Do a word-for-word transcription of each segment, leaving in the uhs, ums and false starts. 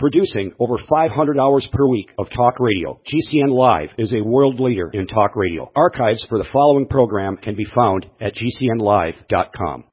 Producing over five hundred hours per week of talk radio, G C N Live is a world leader in talk radio. Archives for the following program can be found at G C N live dot com.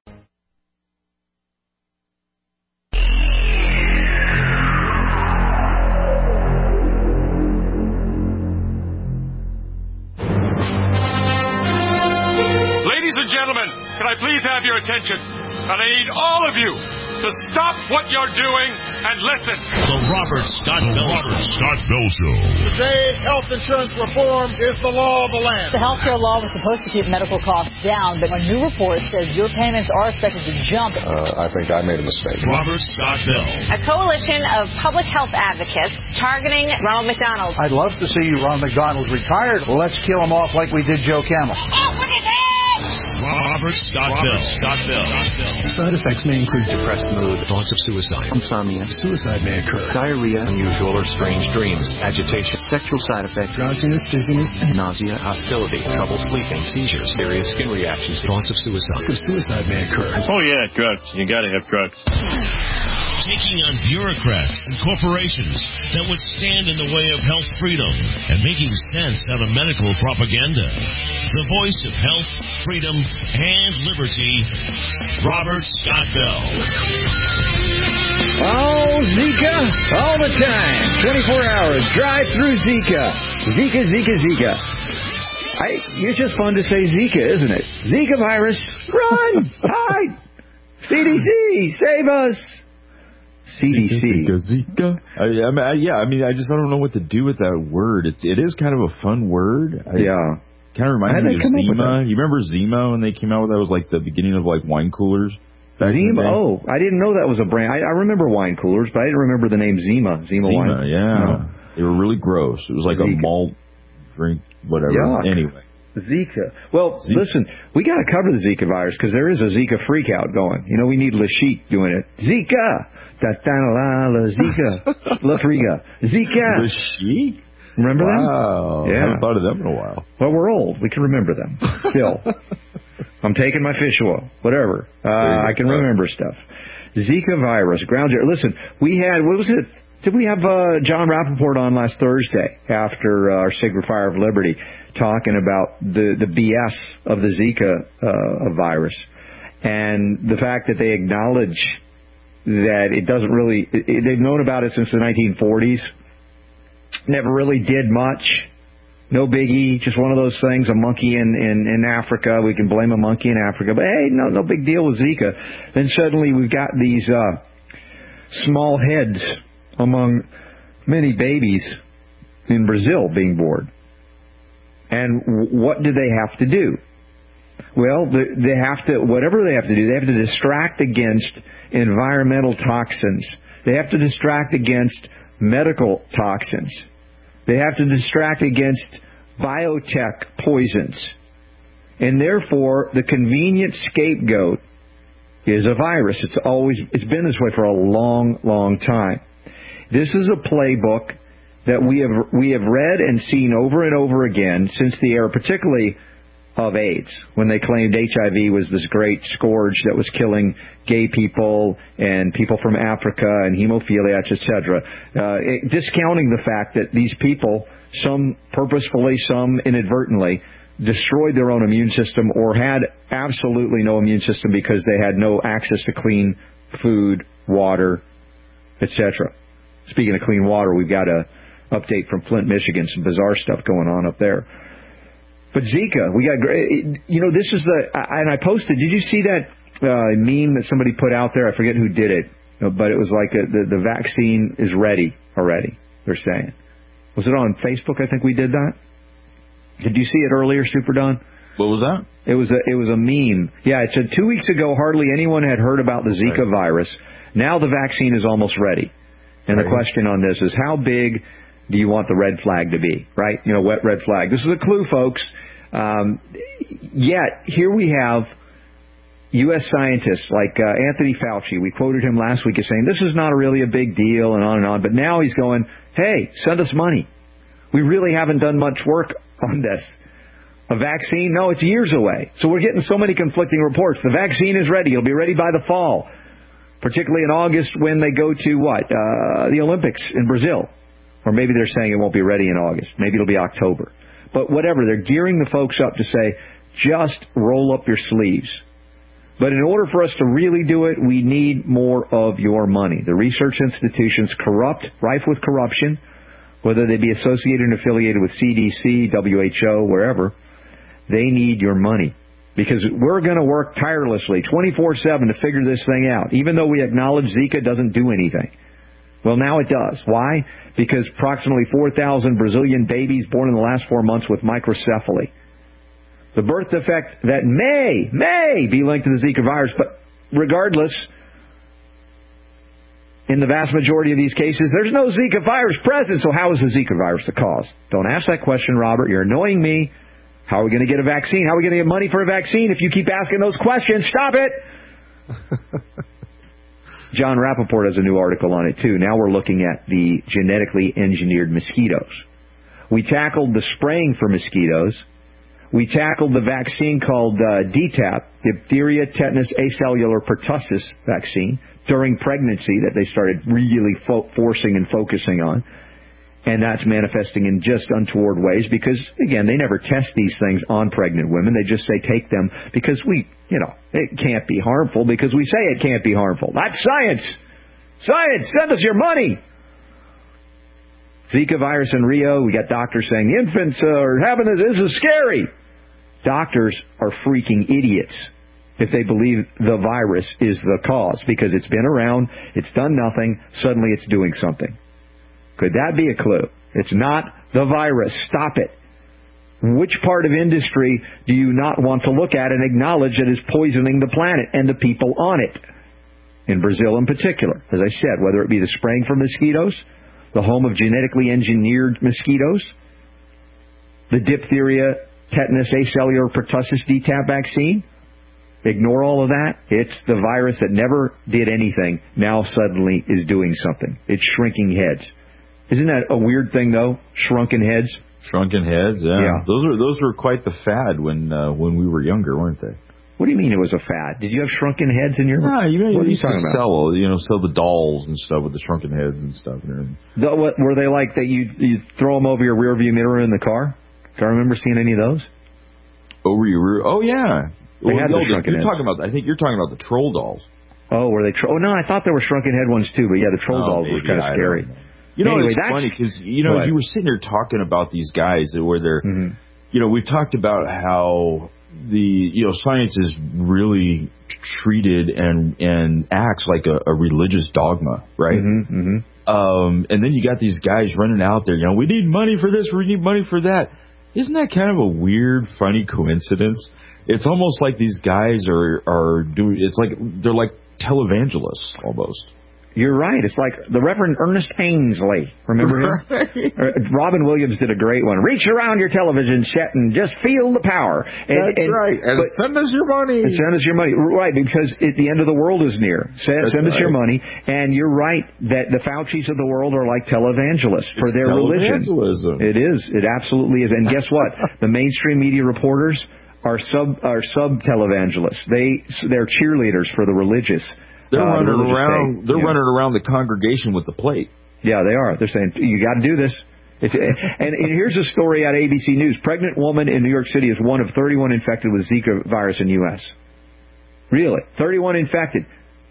Ladies and gentlemen, can I please have your attention? And I need all of you to stop what you're doing and listen. The Robert Scott Bell, Robert Scott Bell Show. Today, health insurance reform is the law of the land. The health care law was supposed to keep medical costs down, but a new report says your payments are expected to jump. Uh, I think I made a mistake. Robert Scott Bell. A coalition of public health advocates targeting Ronald McDonald. I'd love to see Ronald McDonald retired. Well, let's kill him off like we did Joe Camel. Oh, what is it? Robert Scott Bell. Scott Bell. Side effects may include depressed mood, thoughts of suicide, insomnia, suicide may occur, diarrhea, unusual or strange dreams, agitation, sexual side effects, drowsiness, dizziness, nausea, hostility, trouble sleeping, seizures, serious skin reactions, thoughts of suicide. Of suicide may occur. Oh yeah, drugs. You gotta have drugs. Taking on bureaucrats and corporations that would stand in the way of health freedom and making sense out of medical propaganda. The voice of health, freedom, and liberty, Robert Scott Bell. Oh, Zika, all the time. twenty-four hours, drive through Zika. Zika, Zika, Zika. I, it's just fun to say Zika, isn't it? Zika virus, run, hide. C D C, save us. C D C. Zika, Zika. I, I mean, I, yeah, I mean, I just I don't know what to do with that word. It's, it is kind of a fun word. I, yeah. Kind of reminds me of Zima. You remember Zima when they came out with that? Was like the beginning of like wine coolers. Zima. Oh, I didn't know that was a brand. I, I remember wine coolers, but I didn't remember the name Zima. Zima, Zima wine. Yeah. No. They were really gross. It was like Zika. A malt drink, whatever. Yuck. Anyway. Zika. Well, Zika. Listen, we got to cover the Zika virus because there is a Zika freak out going. You know, we need Lashik doing it. Zika. Da da la la Zika. La Friga. Zika. Lashik? Remember wow. them? Wow. Yeah. I haven't thought of them in a while. Well, we're old. We can remember them. Still. I'm taking my fish oil. Whatever. Uh, I can remember stuff. Zika virus. Ground zero. Listen, we had, what was it? Did we have uh, John Rappaport on last Thursday after uh, our Sacred Fire of Liberty talking about the, the B S of the Zika uh, virus and the fact that they acknowledge that it doesn't really, it, they've known about it since the nineteen forties. Never really did much. No biggie. Just one of those things. A monkey in, in, in Africa. We can blame a monkey in Africa. But hey, no, no big deal with Zika. Then suddenly we've got these uh, small heads among many babies in Brazil being born. And what do they have to do? Well, they have to, whatever they have to do, they have to distract against environmental toxins. They have to distract against medical toxins. They have to distract against biotech poisons. And therefore, the convenient scapegoat is a virus. It's always, it's been this way for a long, long time. This is a playbook that we have, we have read and seen over and over again since the era, particularly of AIDS, when they claimed H I V was this great scourge that was killing gay people and people from Africa and hemophiliacs, et cetera, uh, it, discounting the fact that these people, some purposefully, some inadvertently, destroyed their own immune system or had absolutely no immune system because they had no access to clean food, water, et cetera. Speaking of clean water, we've got a update from Flint, Michigan, some bizarre stuff going on up there. But Zika, we got, you know, this is the, and I posted, did you see that uh, meme that somebody put out there? I forget who did it, but it was like a, the, the vaccine is ready already, they're saying. Was it on Facebook? I think we did that. Did you see it earlier, Super Don? What was that? It was a, it was a meme. Yeah, it said two weeks ago, hardly anyone had heard about the Zika right. virus. Now the vaccine is almost ready. And right. the question on this is, how big do you want the red flag to be, right? You know, wet red flag. This is a clue, folks. Um, yet, here we have U S scientists like uh, Anthony Fauci. We quoted him last week as saying, this is not really a big deal and on and on. But now he's going, hey, send us money. We really haven't done much work on this. A vaccine? No, it's years away. So we're getting so many conflicting reports. The vaccine is ready. It'll be ready by the fall. particularly in August when they go to what? Uh, the Olympics in Brazil. Or maybe they're saying it won't be ready in August. Maybe it'll be October. But whatever, they're gearing the folks up to say, just roll up your sleeves. But in order for us to really do it, we need more of your money. The research institutions corrupt, rife with corruption, whether they be associated and affiliated with C D C, W H O, wherever, they need your money. Because we're going to work tirelessly, twenty-four seven, to figure this thing out, even though we acknowledge Zika doesn't do anything. Well, now it does. Why? Because approximately four thousand Brazilian babies born in the last four months with microcephaly. The birth defect that may, may be linked to the Zika virus, but regardless, in the vast majority of these cases, there's no Zika virus present, so how is the Zika virus the cause? Don't ask that question, Robert. You're annoying me. How are we going to get a vaccine? How are we going to get money for a vaccine if you keep asking those questions? Stop it! John Rappaport has a new article on it, too. Now we're looking at the genetically engineered mosquitoes. We tackled the spraying for mosquitoes. We tackled the vaccine called uh, D TaP, diphtheria, tetanus, acellular pertussis vaccine, during pregnancy that they started really fo- forcing and focusing on. And that's manifesting in just untoward ways because, again, they never test these things on pregnant women. They just say take them because we, you know, it can't be harmful because we say it can't be harmful. That's science. Science, send us your money. Zika virus in Rio, we got doctors saying the infants are having it. This is scary. Doctors are freaking idiots if they believe the virus is the cause because it's been around, it's done nothing, suddenly it's doing something. Could that be a clue? It's not the virus. Stop it. Which part of industry do you not want to look at and acknowledge that is poisoning the planet and the people on it? In Brazil in particular, as I said, whether it be the spraying for mosquitoes, the home of genetically engineered mosquitoes, the diphtheria, tetanus, acellular pertussis D TaP vaccine. Ignore all of that. It's the virus that never did anything, now suddenly is doing something. It's shrinking heads. Isn't that a weird thing, though? Shrunken heads? Shrunken heads, yeah. yeah. Those were those were quite the fad when uh, when we were younger, weren't they? What do you mean it was a fad? Did you have shrunken heads in your... No, you, what you are you used talking to about? sell, you know, sell the dolls and stuff with the shrunken heads and stuff. The, what, were they like that you you throw them over your rearview mirror in the car? Do I remember seeing any of those? Over your rear... Oh, yeah. They well, had no, the shrunken you're heads. talking about, I think you're talking about the troll dolls. Oh, were they... Tro- oh, no, I thought there were shrunken head ones, too. But, yeah, the troll oh, dolls maybe, were kind of scary. You know, anyway, it's that's... funny because, you know, as you were sitting there talking about these guys where they're... Mm-hmm. You know, we've talked about how the, you know, science is really treated and, and acts like a, a religious dogma, right? Mm-hmm, mm-hmm. Um, and then you got these guys running out there, you know, we need money for this, we need money for that. Isn't that kind of a weird, funny coincidence? It's almost like these guys are, are doing, it's like, they're like televangelists almost. You're right. It's like the Reverend Ernest Ainsley. Remember him? Right. Robin Williams did a great one. Reach around your television set and just feel the power. And, That's and, right. And but, send us your money. And send us your money. Right, because it, the end of the world is near. Send, send us right. your money. And you're right that the Faucis of the world are like televangelists for it's their religion. It is. It absolutely is. And guess what? The mainstream media reporters are sub are sub televangelists. They they're cheerleaders for the religious. They're uh, running the around. faith. They're yeah. running around the congregation with the plate. Yeah, they are. They're saying you got to do this. It's, and, and here's a story out of A B C News: pregnant woman in New York City is one of thirty-one infected with Zika virus in U S Really, thirty-one infected.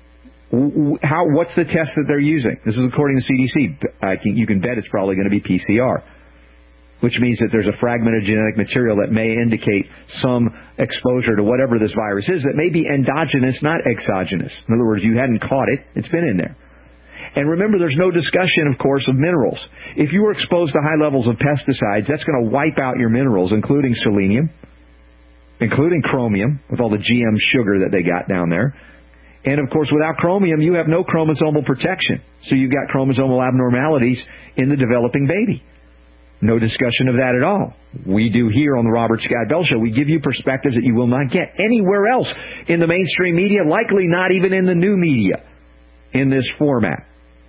How? What's the test that they're using? This is according to C D C. I can, you can bet it's probably going to be P C R. Which means that there's a fragment of genetic material that may indicate some exposure to whatever this virus is that may be endogenous, not exogenous. In other words, you hadn't caught it. It's been in there. And remember, there's no discussion, of course, of minerals. If you were exposed to high levels of pesticides, that's going to wipe out your minerals, including selenium, including chromium, with all the G M sugar that they got down there. And, of course, without chromium, you have no chromosomal protection. So you've got chromosomal abnormalities in the developing baby. No discussion of that at all. We do here on the Robert Scott Bell Show. We give you perspectives that you will not get anywhere else in the mainstream media, likely not even in the new media in this format.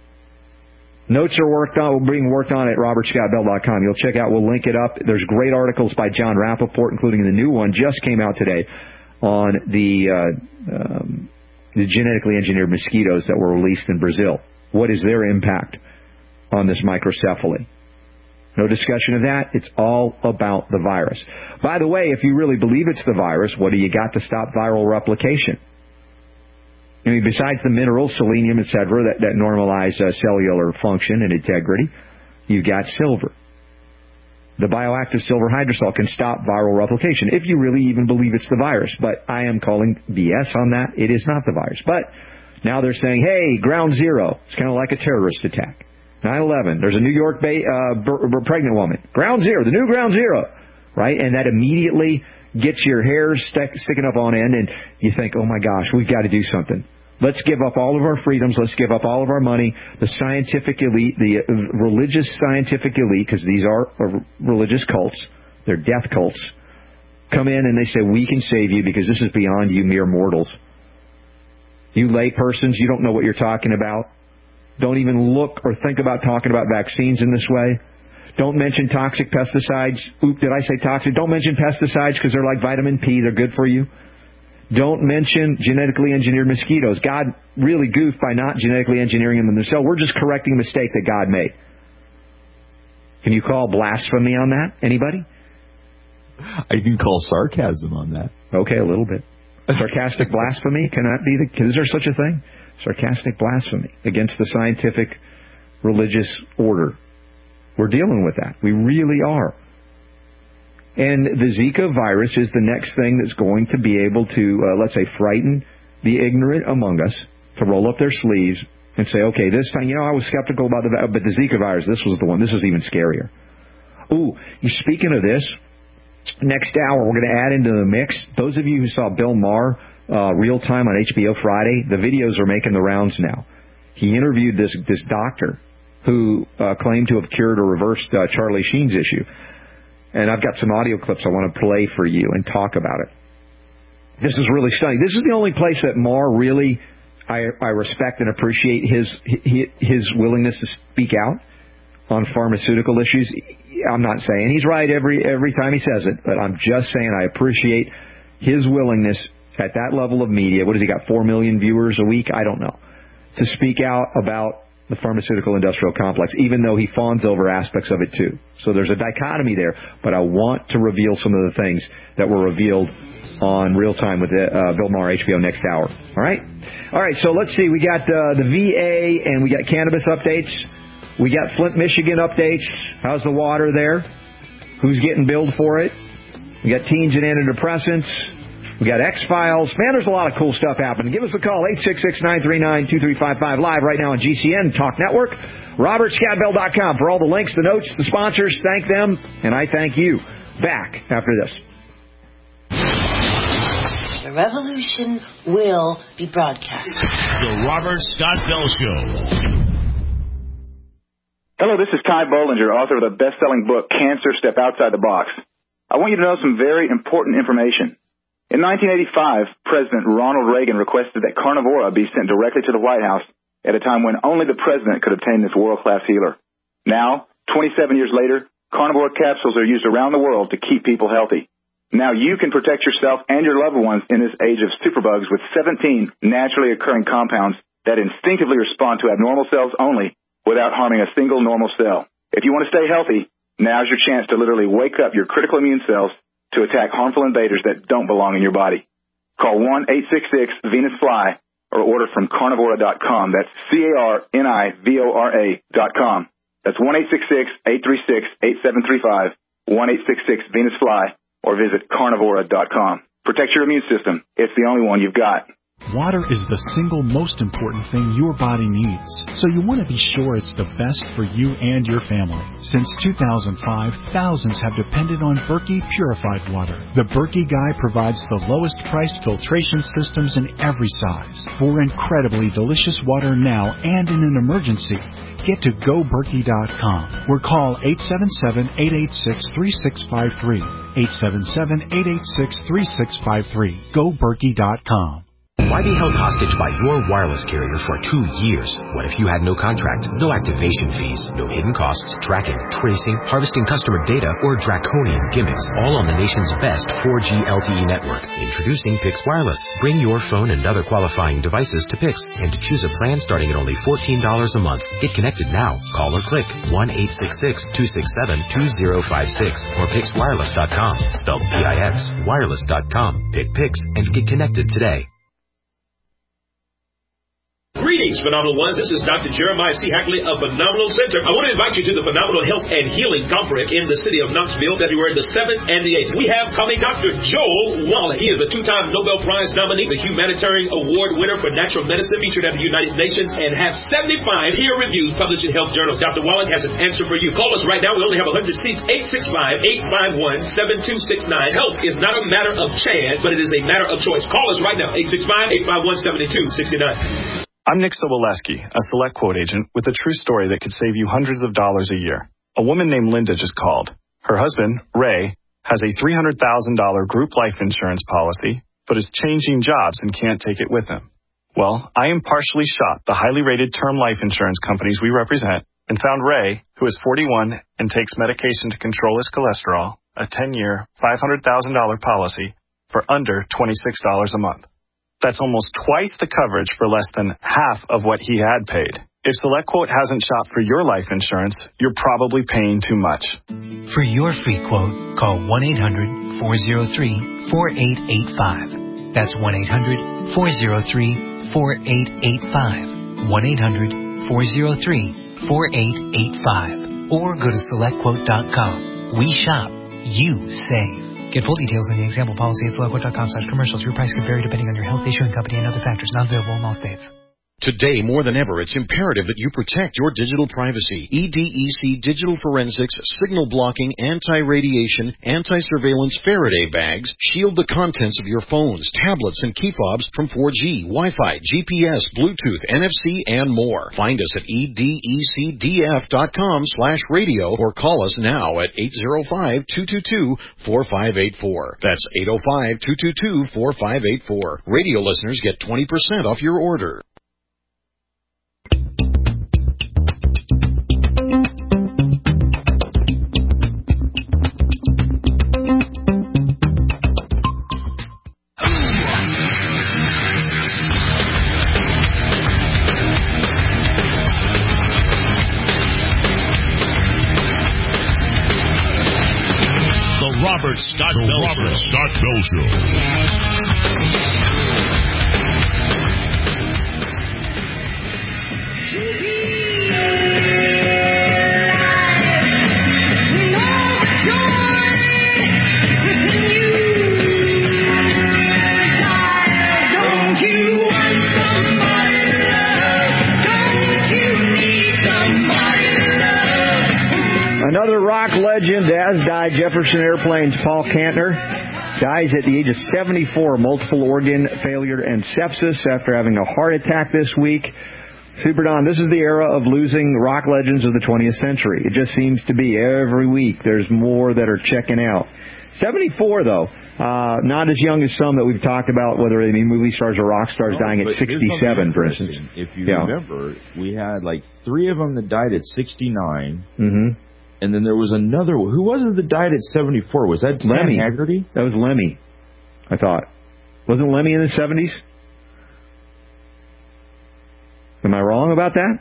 Notes are worked on, being worked on at robert scott bell dot com. You'll check out, we'll link it up. There's great articles by John Rappaport, including the new one, just came out today on the uh, um, the genetically engineered mosquitoes that were released in Brazil. What is their impact on this microcephaly? No discussion of that. It's all about the virus. By the way, if you really believe it's the virus, what do you got to stop viral replication? I mean, besides the minerals, selenium, et cetera, that, that normalize uh, cellular function and integrity, you've got silver. The bioactive silver hydrosol can stop viral replication, if you really even believe it's the virus. But I am calling B S on that. It is not the virus. But now they're saying, hey, ground zero. It's kind of like a terrorist attack. nine eleven, there's a New York ba- uh, b- b- pregnant woman. Ground zero, the new ground zero. Right? And that immediately gets your hair st- sticking up on end, and you think, oh, my gosh, we've got to do something. Let's give up all of our freedoms. Let's give up all of our money. The scientific elite, the religious scientific elite, because these are religious cults, they're death cults, come in and they say, we can save you because this is beyond you mere mortals. You lay persons, you don't know what you're talking about. Don't even look or think about talking about vaccines in this way. Don't mention toxic pesticides. Oop, did I say toxic? Don't mention pesticides because they're like vitamin P. They're good for you. Don't mention genetically engineered mosquitoes. God really goofed by not genetically engineering them themselves. We're just correcting a mistake that God made. Can you call blasphemy on that? Anybody? I can call sarcasm on that. Okay, a little bit. Sarcastic blasphemy? Can that be the... Is there such a thing? Sarcastic blasphemy against the scientific religious order. We're dealing with that. We really are. And the Zika virus is the next thing that's going to be able to, uh, let's say, frighten the ignorant among us to roll up their sleeves and say, okay, this time, you know, I was skeptical about the, but the Zika virus, this was the one. This is even scarier. Ooh, speaking of this, next hour we're going to add into the mix. Those of you who saw Bill Maher uh, real time on H B O Friday, the videos are making the rounds now. He interviewed this this doctor who uh, claimed to have cured or reversed uh, Charlie Sheen's issue. And I've got some audio clips I want to play for you and talk about it. This is really stunning. This is the only place that Maher really, I, I respect and appreciate his, his his willingness to speak out on pharmaceutical issues. I'm not saying he's right every every time he says it, but I'm just saying I appreciate his willingness at that level of media. What has he got, four million viewers a week? I don't know. To speak out about the pharmaceutical industrial complex, even though he fawns over aspects of it too. So there's a dichotomy there, but I want to reveal some of the things that were revealed on Real Time with uh, Bill Maher, H B O, next hour. All right? All right, so let's see. We got uh, the V A, and we got cannabis updates. We got Flint, Michigan updates. How's the water there? Who's getting billed for it? We got teens and antidepressants. We got X-Files. Man, there's a lot of cool stuff happening. Give us a call, eight six six, nine three nine, two three five five, live right now on G C N Talk Network. Robert Scott Bell dot com for all the links, the notes, the sponsors. Thank them, and I thank you. Back after this. The revolution will be broadcast. The Robert Scott Bell Show. Hello, this is Ty Bollinger, author of the best-selling book, Cancer, Step Outside the Box. I want you to know some very important information. In nineteen eighty-five, President Ronald Reagan requested that Carnivora be sent directly to the White House at a time when only the president could obtain this world-class healer. Now, twenty-seven years later, Carnivora capsules are used around the world to keep people healthy. Now you can protect yourself and your loved ones in this age of superbugs with seventeen naturally occurring compounds that instinctively respond to abnormal cells only without harming a single normal cell. If you want to stay healthy, now's your chance to literally wake up your critical immune cells to attack harmful invaders that don't belong in your body. Call one eight six six Venus Fly or order from carnivora dot com. That's C A R N I V O R A dot com. That's one eight six six, eight three six, eight seven three five, one eight six six Venus Fly, or visit carnivora dot com. Protect your immune system. It's the only one you've got. Water is the single most important thing your body needs, so you want to be sure it's the best for you and your family. Since two thousand five, thousands have depended on Berkey purified water. The Berkey Guy provides the lowest priced filtration systems in every size. For incredibly delicious water now and in an emergency, get to go berkey dot com or call eight seven seven, eight eight six, three six five three, eight seven seven, eight eight six, three six five three. go berkey dot com. Why be held hostage by your wireless carrier for two years? What if you had no contract, no activation fees, no hidden costs, tracking, tracing, harvesting customer data, or draconian gimmicks, all on the nation's best four G L T E network? Introducing Pix Wireless. Bring your phone and other qualifying devices to Pix and choose a plan starting at only fourteen dollars a month. Get connected now. Call or click one eight six six, two six seven, two zero five six or pix wireless dot com. Spelled P I X, wireless dot com. Pick Pix and get connected today. Greetings, Phenomenal Ones. This is Doctor Jeremiah C. Hackley of Phenomenal Center. I want to invite you to the Phenomenal Health and Healing Conference in the city of Knoxville, February the seventh and the eighth. We have coming Doctor Joel Wallach. He is a two-time Nobel Prize nominee, the Humanitarian Award winner for natural medicine, featured at the United Nations, and have seventy-five peer reviews published in health journals. Doctor Wallach has an answer for you. Call us right now. We only have one hundred seats. eight six five, eight five one, seven two six nine. Health is not a matter of chance, but it is a matter of choice. Call us right now. eight six five, eight five one, seven two six nine. I'm Nick Soboleski, a Select Quote agent with a true story that could save you hundreds of dollars a year. A woman named Linda just called. Her husband, Ray, has a three hundred thousand dollars group life insurance policy, but is changing jobs and can't take it with him. Well, I impartially shot the highly rated term life insurance companies we represent and found Ray, who is forty-one and takes medication to control his cholesterol, a ten-year, five hundred thousand dollars policy for under twenty-six dollars a month. That's almost twice the coverage for less than half of what he had paid. If SelectQuote hasn't shopped for your life insurance, you're probably paying too much. For your free quote, call one eight hundred, four oh three, four eight eight five. That's one eight hundred, four oh three, four eight eight five. one eight hundred, four oh three, four eight eight five. Or go to select quote dot com. We shop, you save. Get full details in the example policy at select quote dot com slash commercials. Your price can vary depending on your health, issuing company, and other factors. Not available in all states. Today, more than ever, it's imperative that you protect your digital privacy. E D E C Digital Forensics, Signal Blocking, Anti-Radiation, Anti-Surveillance Faraday Bags shield the contents of your phones, tablets, and key fobs from four G, Wi-Fi, G P S, Bluetooth, N F C, and more. Find us at E D E C D F dot com slash radio or call us now at eight oh five, two two two, four five eight four. That's eight oh five, two two two, four five eight four. Radio listeners get twenty percent off your order. Robert Scott the Bell Robert Show. Scott Bell Show. Don't you want somebody to love? Don't you need somebody to love? Another rock legend has died. Jefferson Airplane's Paul Kantner dies at the age of seventy-four, multiple organ failure and sepsis after having a heart attack this week. Super Don, this is the era of losing rock legends of the twentieth century. It just seems to be every week there's more that are checking out. seventy-four, though. Uh, not as young as some that we've talked about, whether they be movie stars or rock stars no, dying at sixty-seven, for instance. If you yeah. remember, we had like three of them that died at sixty-nine. Mm-hmm. And then there was another one. Who was it that died at seventy-four? Was that Lemmy Haggerty? That was Lemmy, I thought. Wasn't Lemmy in the seventies? Am I wrong about that?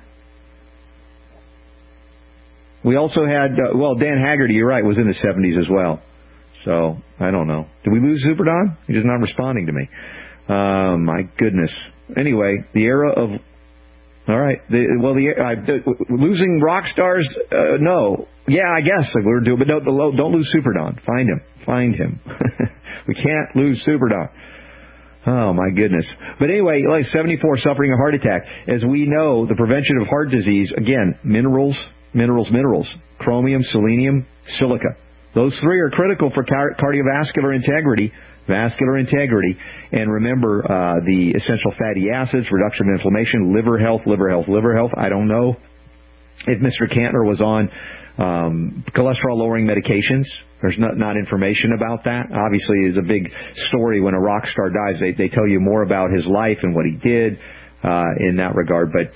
We also had, uh, well, Dan Haggerty, you're right, was in the seventies as well. So, I don't know. Did we lose Super Don? He's just not responding to me. Uh, my goodness. Anyway, the era of... All right. The, well, the, uh, the losing rock stars, uh, no. Yeah, I guess like we were doing, but don't, don't lose Super Don. Find him. Find him. We can't lose Super Don. Oh, my goodness. But anyway, like seventy-four, suffering a heart attack. As we know, the prevention of heart disease, again, minerals, minerals, minerals, chromium, selenium, silica. Those three are critical for car- cardiovascular integrity. Vascular integrity, and remember uh, the essential fatty acids, reduction of inflammation, liver health, liver health, liver health. I don't know if Mister Kantner was on Um, cholesterol-lowering medications, there's not, not information about that. Obviously, it's a big story when a rock star dies. They, they tell you more about his life and what he did uh, in that regard. But,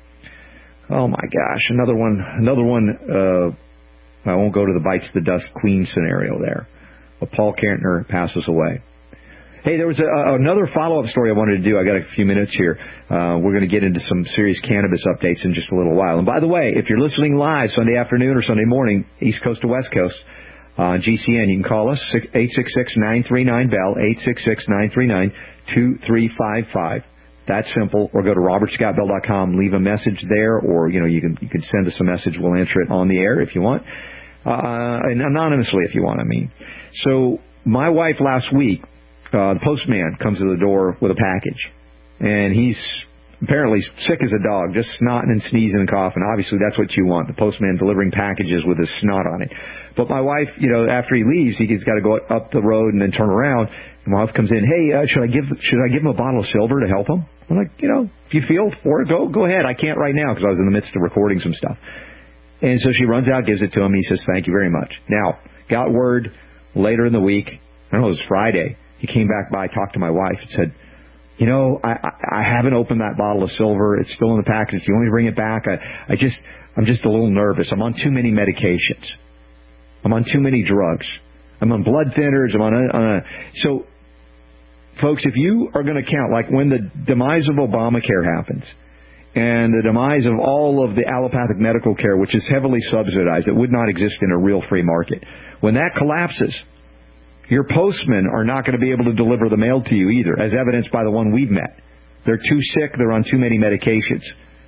uh, oh, my gosh, another one, another one, uh, I won't go to the bites the dust queen scenario there. But Paul Kantner passes away. Hey, there was a, another follow-up story I wanted to do. I got a few minutes here. Uh, we're going to get into some serious cannabis updates in just a little while. And by the way, if you're listening live Sunday afternoon or Sunday morning, East Coast to West Coast, on uh, G C N, you can call us, eight six six, nine three nine, B E L L, eight six six, nine three nine, two three five five. That's simple. Or go to robert scott bell dot com, leave a message there, or, you know, you can you can send us a message. We'll answer it on the air if you want. Uh, and anonymously if you want, I mean. So my wife last week, Uh, the postman comes to the door with a package, and he's apparently sick as a dog, just snotting and sneezing and coughing. Obviously, that's what you want, the postman delivering packages with his snot on it. But my wife, you know, after he leaves, he's got to go up the road and then turn around. And my wife comes in, hey, uh, should I give should I give him a bottle of silver to help him? I'm like, you know, if you feel for it, go, go ahead. I can't right now because I was in the midst of recording some stuff. And so she runs out, gives it to him. He says, thank you very much. Now, got word later in the week, I don't know, it was Friday. He came back by, talked to my wife, and said, you know, I, I, I haven't opened that bottle of silver. It's still in the package. Do you want me to bring it back? I, I just, I'm just a little nervous. I'm on too many medications. I'm on too many drugs. I'm on blood thinners. I'm on a, on a so, folks, if you are going to count, like when the demise of Obamacare happens, and the demise of all of the allopathic medical care, which is heavily subsidized, it would not exist in a real free market. When that collapses, your postmen are not going to be able to deliver the mail to you either, as evidenced by the one we've met. They're too sick. They're on too many medications.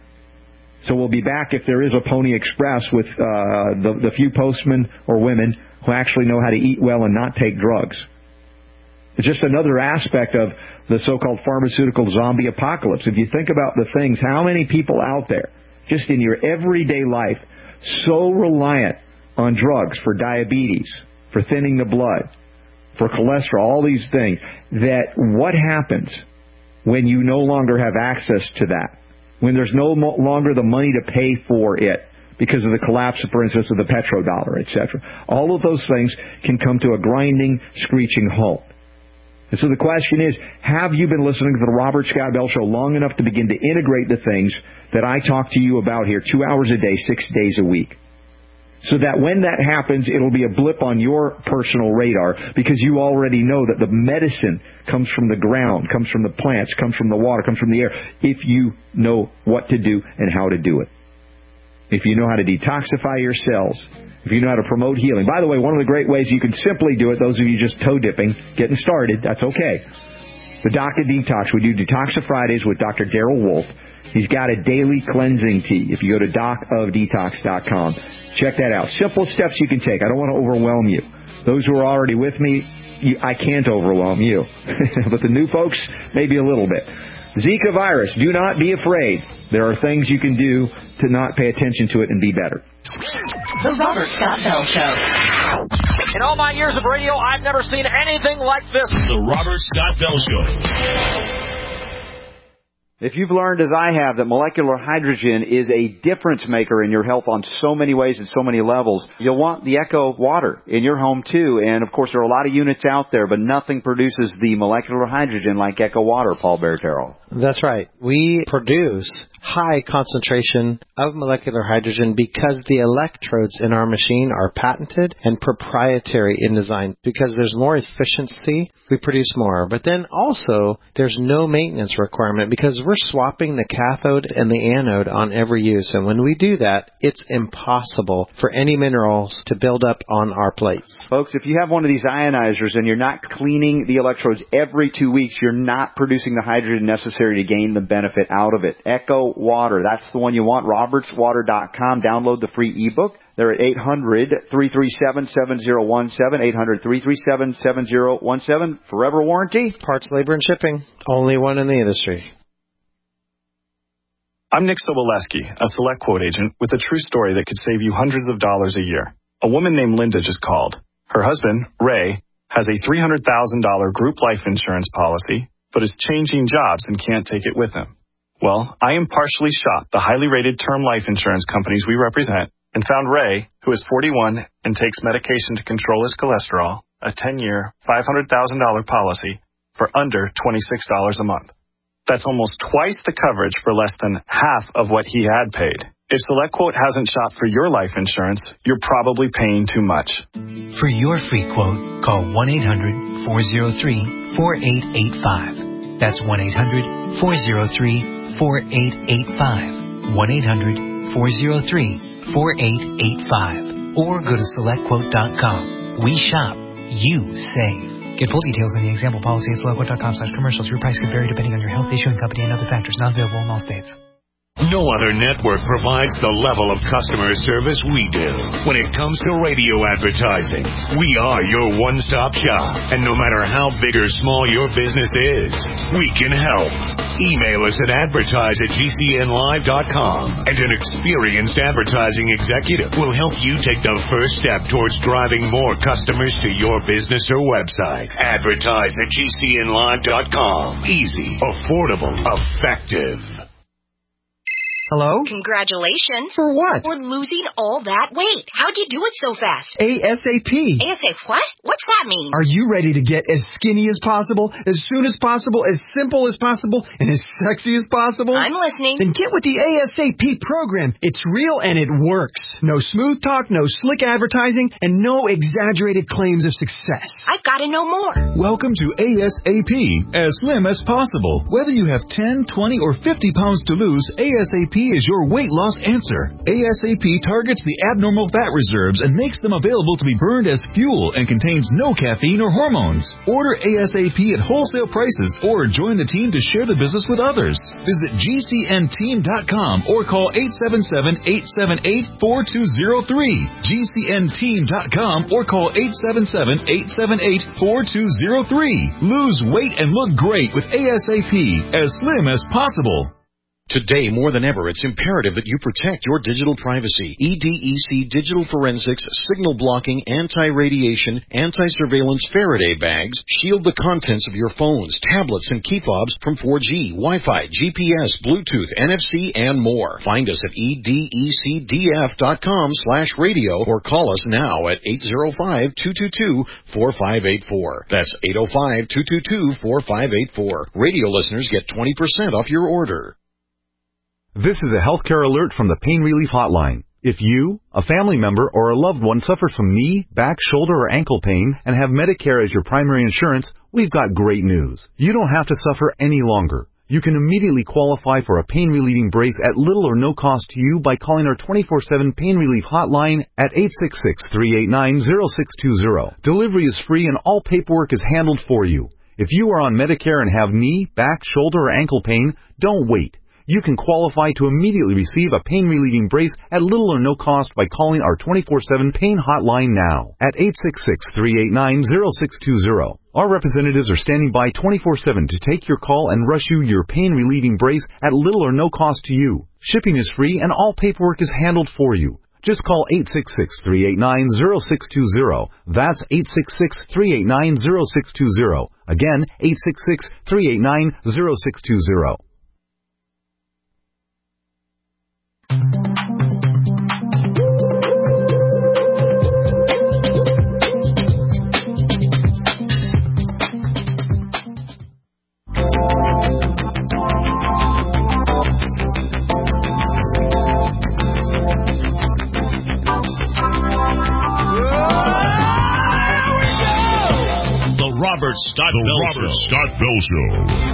So we'll be back, if there is a Pony Express, with uh, the, the few postmen or women who actually know how to eat well and not take drugs. It's just another aspect of the so-called pharmaceutical zombie apocalypse. If you think about the things, how many people out there, just in your everyday life, so reliant on drugs for diabetes, for thinning the blood, for cholesterol, all these things, that what happens when you no longer have access to that? When there's no longer the money to pay for it because of the collapse, for instance, of the petrodollar, et cetera. All of those things can come to a grinding, screeching halt. And so the question is, have you been listening to the Robert Scott Bell Show long enough to begin to integrate the things that I talk to you about here two hours a day, six days a week? So that when that happens, it'll be a blip on your personal radar, because you already know that the medicine comes from the ground, comes from the plants, comes from the water, comes from the air, if you know what to do and how to do it. If you know how to detoxify your cells, if you know how to promote healing. By the way, one of the great ways you can simply do it, those of you just toe dipping, getting started, that's okay. The Doctor Detox. We do Detoxa Fridays with Doctor Daryl Wolf. He's got a daily cleansing tea. If you go to doc of detox dot com, check that out. Simple steps you can take. I don't want to overwhelm you. Those who are already with me, you, I can't overwhelm you. But the new folks, maybe a little bit. Zika virus, do not be afraid. There are things you can do to not pay attention to it and be better. The Robert Scott Bell Show. In all my years of radio, I've never seen anything like this. The Robert Scott Bell Show. If you've learned, as I have, that molecular hydrogen is a difference maker in your health on so many ways and so many levels, you'll want the Echo water in your home too. And of course, there are a lot of units out there, but nothing produces the molecular hydrogen like Echo water, Paul Bertero. That's right. We produce high concentration of molecular hydrogen because the electrodes in our machine are patented and proprietary in design. Because there's more efficiency, we produce more. But then also, there's no maintenance requirement because we're swapping the cathode and the anode on every use. And when we do that, it's impossible for any minerals to build up on our plates. Folks, if you have one of these ionizers and you're not cleaning the electrodes every two weeks, you're not producing the hydrogen necessary to gain the benefit out of it. Echo Water, that's the one you want. roberts water dot com. Download the free ebook. They're at eight hundred, three three seven, seven zero one seven, eight hundred, three three seven, seven zero one seven. Forever warranty. Parts, labor, and shipping. Only one in the industry. I'm Nick Soboleski, a Select Quote agent with a true story that could save you hundreds of dollars a year. A woman named Linda just called. Her husband, Ray, has a three hundred thousand dollars group life insurance policy, but is changing jobs and can't take it with him. Well, I impartially shop the highly rated term life insurance companies we represent and found Ray, who is forty-one and takes medication to control his cholesterol, a ten-year, five hundred thousand dollars policy for under twenty-six dollars a month. That's almost twice the coverage for less than half of what he had paid. If SelectQuote hasn't shopped for your life insurance, you're probably paying too much. For your free quote, call one eight hundred, four oh three, four eight eight five. That's one eight hundred, four oh three, four eight eight five. one eight hundred, four oh three, four eight eight five. Or go to select quote dot com. We shop. You save. Get full details in the example policy at select quote dot com slash commercials. Your price could vary depending on your health, issuing company, and other factors. Not available in all states. No other network provides the level of customer service we do. When it comes to radio advertising, we are your one-stop shop. And no matter how big or small your business is, we can help. Email us at advertise at G C N live dot com, and an experienced advertising executive will help you take the first step towards driving more customers to your business or website. Advertise at G C N live dot com. Easy, affordable, effective. Hello? Congratulations. For what? For losing all that weight. How'd you do it so fast? ASAP. ASAP what? What's that mean? Are you ready to get as skinny as possible, as soon as possible, as simple as possible, and as sexy as possible? I'm listening. Then get with the ASAP program. It's real and it works. No smooth talk, no slick advertising, and no exaggerated claims of success. I've got to know more. Welcome to ASAP, as slim as possible. Whether you have ten, twenty, or fifty pounds to lose, ASAP is your weight loss answer. ASAP targets the abnormal fat reserves and makes them available to be burned as fuel and contains no caffeine or hormones. Order ASAP at wholesale prices or join the team to share the business with others. Visit G C N team dot com or call eight seven seven, eight seven eight, four two zero three. G C N team dot com or call eight seven seven, eight seven eight, four two zero three. Lose weight and look great with ASAP, as slim as possible. Today, more than ever, it's imperative that you protect your digital privacy. E D E C Digital Forensics, signal blocking, anti-radiation, anti-surveillance Faraday bags shield the contents of your phones, tablets, and key fobs from four G, Wi-Fi, G P S, Bluetooth, N F C, and more. Find us at E D E C D F dot com slash radio or call us now at eight oh five, two two two, four five eight four. That's eight oh five, two two two, four five eight four. Radio listeners get twenty percent off your order. This is a healthcare alert from the Pain Relief Hotline. If you, a family member, or a loved one suffers from knee, back, shoulder, or ankle pain and have Medicare as your primary insurance, we've got great news. You don't have to suffer any longer. You can immediately qualify for a pain-relieving brace at little or no cost to you by calling our twenty-four seven Pain Relief Hotline at eight six six, three eight nine, zero six two zero. Delivery is free and all paperwork is handled for you. If you are on Medicare and have knee, back, shoulder, or ankle pain, don't wait. You can qualify to immediately receive a pain-relieving brace at little or no cost by calling our twenty-four seven Pain Hotline now at eight six six, three eight nine, zero six two zero. Our representatives are standing by twenty-four seven to take your call and rush you your pain-relieving brace at little or no cost to you. Shipping is free and all paperwork is handled for you. Just call eight six six, three eight nine, zero six two zero. That's eight six six, three eight nine, zero six two zero. Again, eight six six, three eight nine, zero six two zero. Robert Scott the Bell Robert Show. Scott Bell Show.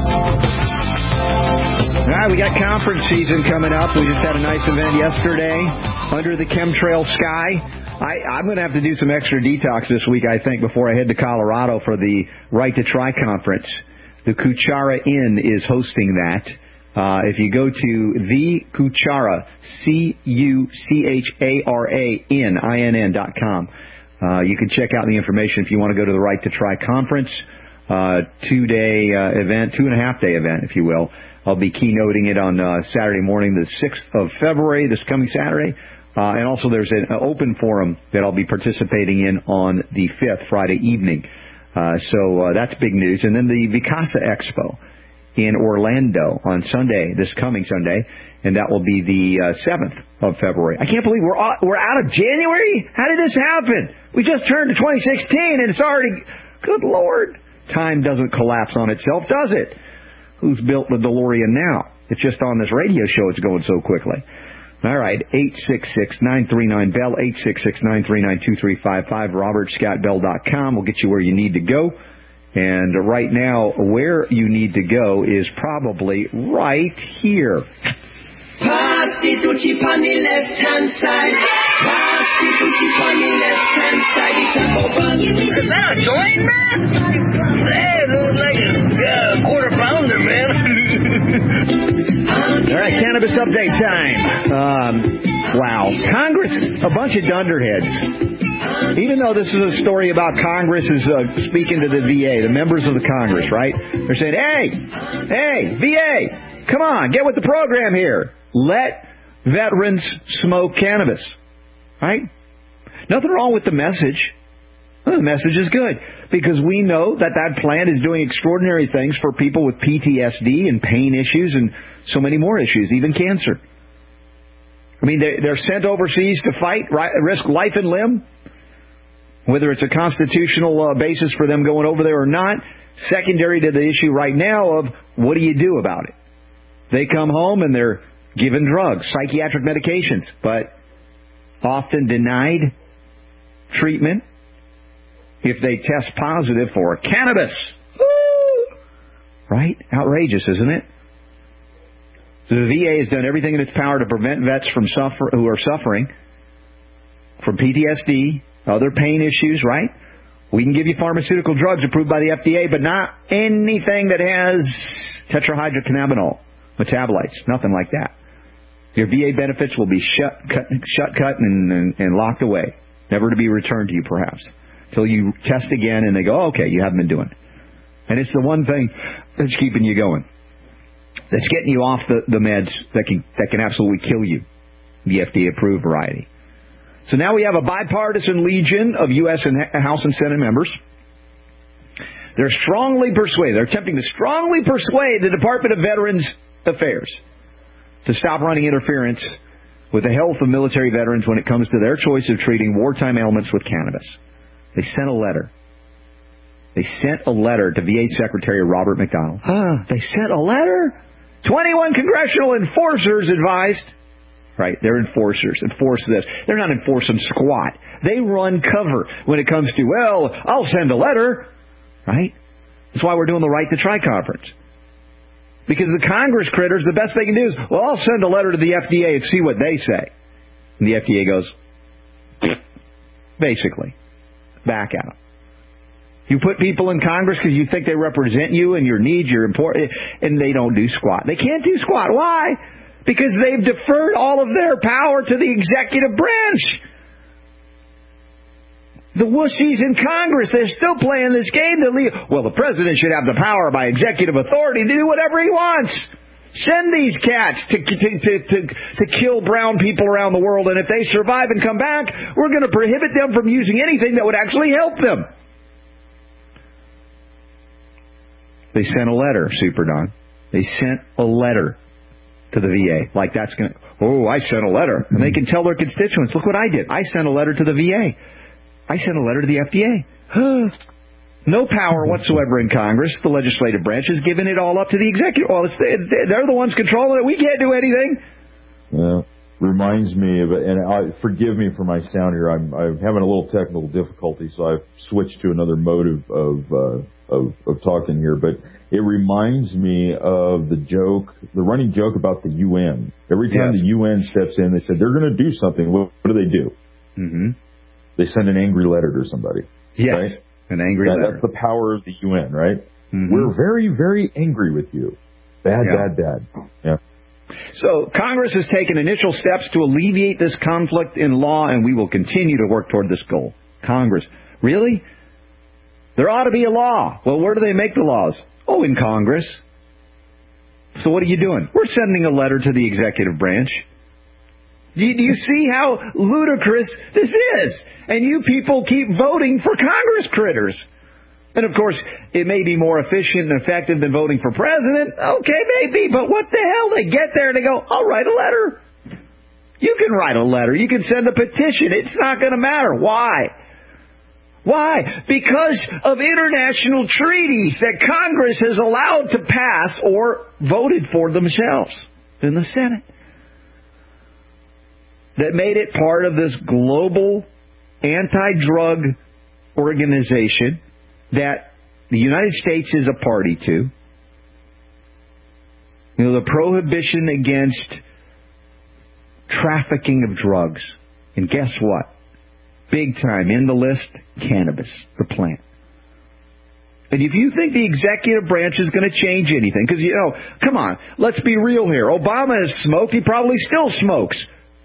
All right, we got conference season coming up. We just had a nice event yesterday under the chemtrail sky. I, I'm going to have to do some extra detox this week, I think, before I head to Colorado for the Right to Try conference. The Cuchara Inn is hosting that. Uh, if you go to the Cuchara, C U C H A R A N, I N N dot com. Uh, you can check out the information if you want to go to the Right to Try conference, uh, two-day uh, event, two-and-a-half-day event, if you will. I'll be keynoting it on uh, Saturday morning, the sixth of February, this coming Saturday. Uh, and also there's an open forum that I'll be participating in on the fifth, Friday evening. Uh, so uh, that's big news. And then the Vicasa Expo in Orlando on Sunday, this coming Sunday, and that will be the uh, seventh of February. I can't believe we're out, we're out of January. How did this happen? We just turned to twenty sixteen, and it's already, good Lord. Time doesn't collapse on itself, does it? Who's built the DeLorean now? It's just on this radio show it's going so quickly. All right, eight six six, nine three nine, B E L L, eight six six, nine three nine, two three five five, robert scott bell dot com will get you where you need to go. And right now, where you need to go is probably right here. Pass the Tucci on the left-hand side. Pass the Tucci on the left-hand side. Is that a joint, man? Hey, it looks like a uh, quarter pounder, man. All right, cannabis update time. Um, wow. Congress, a bunch of dunderheads. Even though this is a story about Congress is uh, speaking to the V A, the members of the Congress, right? They're saying, hey, hey, V A, come on, get with the program here. Let veterans smoke cannabis, right? Nothing wrong with the message. Well, the message is good because we know that that plant is doing extraordinary things for people with P T S D and pain issues and so many more issues, even cancer. I mean, they're, they're sent overseas to fight, right, risk life and limb, whether it's a constitutional uh, basis for them going over there or not. Secondary to the issue right now of what do you do about it? They come home and they're given drugs, psychiatric medications, but often denied treatment if they test positive for cannabis. Woo! Right? Outrageous, isn't it? So the V A has done everything in its power to prevent vets from suffer who are suffering from P T S D, other pain issues, right? We can give you pharmaceutical drugs approved by the F D A, but not anything that has tetrahydrocannabinol metabolites, nothing like that. Your V A benefits will be shut, cut, shut, cut, and, and, and locked away, never to be returned to you, perhaps, until you test again and they go, oh, okay, you haven't been doing it. And it's the one thing that's keeping you going, that's getting you off the, the meds that can that can absolutely kill you, the F D A-approved variety. So now we have a bipartisan legion of U S and House and Senate members. They're strongly persuaded, they're attempting to strongly persuade the Department of Veterans Affairs to stop running interference with the health of military veterans when it comes to their choice of treating wartime ailments with cannabis. They sent a letter. They sent a letter to V A Secretary Robert McDonald. Huh, they sent a letter? twenty-one congressional enforcers advised. Right, they're enforcers. Enforce this. They're not enforcing squat. They run cover when it comes to, well, I'll send a letter. Right? That's why we're doing the Right to Try conference. Because the Congress critters, the best they can do is, well, I'll send a letter to the F D A and see what they say. And the F D A goes, basically, back out. You put people in Congress because you think they represent you and your needs, your important, and they don't do squat. They can't do squat. Why? Because they've deferred all of their power to the executive branch. The wussies in Congress, they're still playing this game. To leave. Well, the president should have the power by executive authority to do whatever he wants. Send these cats to, to, to, to, to kill brown people around the world, and if they survive and come back, we're going to prohibit them from using anything that would actually help them. They sent a letter, Super Don. They sent a letter to the V A. Like that's going to, oh, I sent a letter. And they can tell their constituents, look what I did. I sent a letter to the V A. I sent a letter to the F D A. No power whatsoever in Congress. The legislative branch has given it all up to the executive. Well, it's, they're the ones controlling it. We can't do anything. Yeah. Reminds me of it, and I, forgive me for my sound here. I'm, I'm having a little technical difficulty, so I've switched to another mode of of, uh, of of talking here. But it reminds me of the joke, the running joke about the U N. Every time yes. the U N steps in, they said they're going to do something. What, what do they do? Mm-hmm. They send an angry letter to somebody. Yes, right? an angry that, letter. That's the power of the U N, right? Mm-hmm. We're very, very angry with you. Bad, yeah. bad, bad. Yeah. So Congress has taken initial steps to alleviate this conflict in law, and we will continue to work toward this goal. Congress. Really? There ought to be a law. Well, where do they make the laws? Oh, in Congress. So what are you doing? We're sending a letter to the executive branch. Do you, do you see how ludicrous this is? And you people keep voting for Congress critters. And, of course, it may be more efficient and effective than voting for president. Okay, maybe, but what the hell? They get there and they go, I'll write a letter. You can write a letter. You can send a petition. It's not going to matter. Why? Why? Because of international treaties that Congress has allowed to pass or voted for themselves in the Senate that made it part of this global anti-drug organization that the United States is a party to. You know, the prohibition against trafficking of drugs. And guess what? Big time in the list, cannabis, the plant. And if you think the executive branch is going to change anything, because, you know, come on, let's be real here. Obama has smoked. He probably still smokes.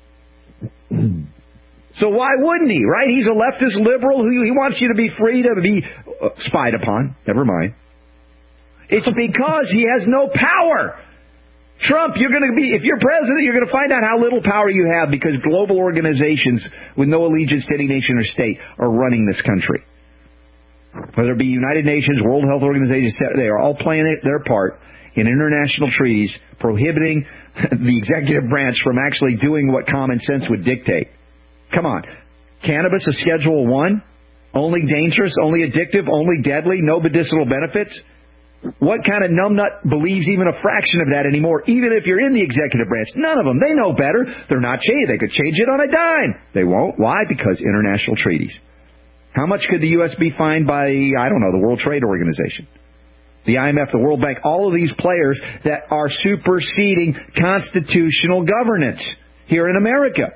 So why wouldn't he, right? He's a leftist liberal who he wants you to be free to be spied upon. Never mind. It's because he has no power. Trump, you're going to be, if you're president, you're going to find out how little power you have because global organizations with no allegiance to any nation or state are running this country. Whether it be United Nations, World Health Organization, they are all playing their part in international treaties prohibiting the executive branch from actually doing what common sense would dictate. Come on. Cannabis, a Schedule One, only dangerous, only addictive, only deadly, no medicinal benefits. What kind of numbnut believes even a fraction of that anymore, even if you're in the executive branch? None of them. They know better. They're not changing. They could change it on a dime. They won't. Why? Because international treaties. How much could the U S be fined by, I don't know, the World Trade Organization, the I M F, the World Bank, all of these players that are superseding constitutional governance here in America?